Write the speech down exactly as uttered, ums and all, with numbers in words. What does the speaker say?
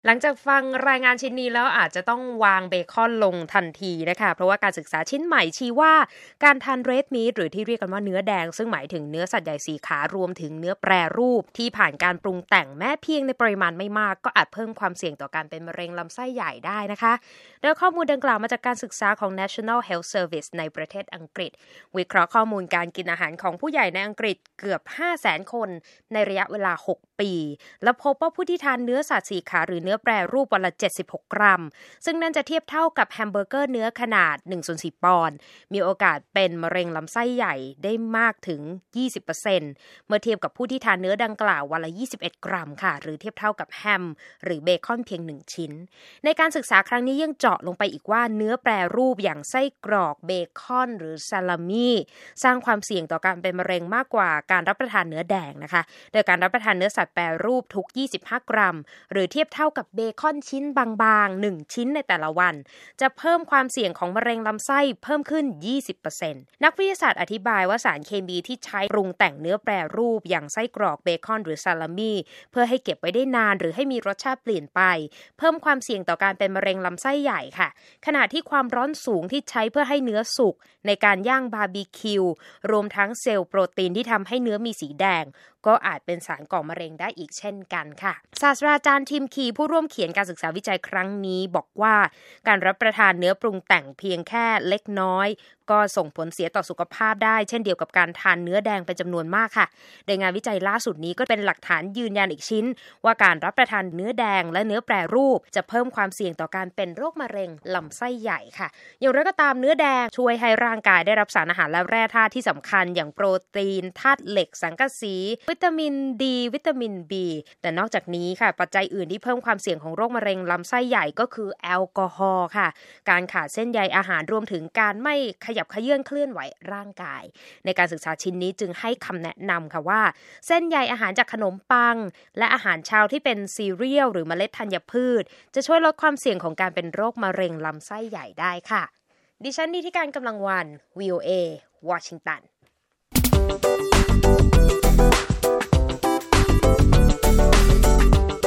หลังจากฟังรายงานชิ้นนี้แล้วอาจจะต้องวางเบคอนลงทันทีนะคะเพราะว่าการศึกษาชิ้นใหม่ชี้ว่าการทานเรดมีทหรือที่เรียกกันว่าเนื้อแดงซึ่งหมายถึงเนื้อสัตว์ใหญ่สี่ขารวมถึงเนื้อแปรรูปที่ผ่านการปรุงแต่งแม้เพียงในปริมาณไม่มากก็อาจเพิ่มความเสี่ยงต่อการเป็นมะเร็งลำไส้ใหญ่ได้นะคะโดยข้อมูลดังกล่าวมาจากการศึกษาของ National Health Service ในประเทศอังกฤษวิเคราะห์ข้อมูลการกินอาหารของผู้ใหญ่ในอังกฤษเกือบ ห้าแสน คนในระยะเวลาหกปีและพบว่าผู้ที่ทานเนื้อสัตว์สี่ขาหรือเนื้อแปรรูปวันละเจ็ดสิบหกกรัมซึ่งนั่นจะเทียบเท่ากับแฮมเบอร์เกอร์เนื้อขนาดหนึ่งส่วนสี่ปอนด์มีโอกาสเป็นมะเร็งลำไส้ใหญ่ได้มากถึง ยี่สิบเปอร์เซ็นต์ เมื่อเทียบกับผู้ที่ทานเนื้อดังกล่าววันละยี่สิบเอ็ดกรัมค่ะหรือเทียบเท่ากับแฮมหรือเบคอนเพียงหนึ่งชิ้นในการศึกษาครั้งนี้ยังเจาะลงไปอีกว่าเนื้อแปรรูปอย่างไส้กรอกเบคอนหรือซาลามี่สร้างความเสี่ยงต่อการเป็นมะเร็งมากกว่าการรับประทานเนื้อแดงนะคะโดยการรับประทานเนื้อสัตว์แปรรูปทุกยี่สิบห้ากรัมหรือเทียบเท่ากับเบคอนชิ้นบางๆหนึ่งชิ้นในแต่ละวันจะเพิ่มความเสี่ยงของมะเร็งลำไส้เพิ่มขึ้น ยี่สิบเปอร์เซ็นต์ นักวิทยาศาสตร์อธิบายว่าสารเคมีที่ใช้ปรุงแต่งเนื้อแปรรูปอย่างไส้กรอกเบคอนหรือซาลามี่เพื่อให้เก็บไว้ได้นานหรือให้มีรสชาติเปลี่ยนไปเพิ่มความเสี่ยงต่อการเป็นมะเร็งลำไส้ใหญ่ค่ะขณะที่ความร้อนสูงที่ใช้เพื่อให้เนื้อสุกในการย่างบาร์บีคิวรวมทั้งเซลล์โปรตีนที่ทำให้เนื้อมีสีแดงก็อาจเป็นสารก่อมะเร็งได้อีกเช่นกันค่ะศาสตราจารย์ทิมคีผู้ร่วมเขียนการศึกษาวิจัยครั้งนี้บอกว่าการรับประทานเนื้อปรุงแต่งเพียงแค่เล็กน้อยก็ส่งผลเสียต่อสุขภาพได้เช่นเดียวกับการทานเนื้อแดงเป็นจำนวนมากค่ะโดยงานวิจัยล่าสุดนี้ก็เป็นหลักฐานยืนยันอีกชิ้นว่าการรับประทานเนื้อแดงและเนื้อแปรรูปจะเพิ่มความเสี่ยงต่อการเป็นโรคมะเร็งลำไส้ใหญ่ค่ะอย่างไรก็ตามเนื้อแดงช่วยให้ร่างกายได้รับสารอาหารและแร่ธาตุที่สำคัญอย่างโปรตีนธาตุเหล็กสังกะสีวิตามินดีวิตามิน B แต่นอกจากนี้ค่ะปัจจัยอื่นที่เพิ่มความเสี่ยงของโรคมะเร็งลำไส้ใหญ่ก็คือแอลกอฮอล์ค่ะการขาดเส้นใยอาหารรวมถึงการไม่ขยับเขยื้อนเคลื่อนไหวร่างกายในการศึกษาชิ้นนี้จึงให้คำแนะนำค่ะว่าเส้นใยอาหารจากขนมปังและอาหารเช้าที่เป็นซีเรียลหรือเมล็ดธัญพืชจะช่วยลดความเสี่ยงของการเป็นโรคมะเร็งลำไส้ใหญ่ได้ค่ะดิฉันนิติการกำลังวัน วี โอ เอ วอชิงตัน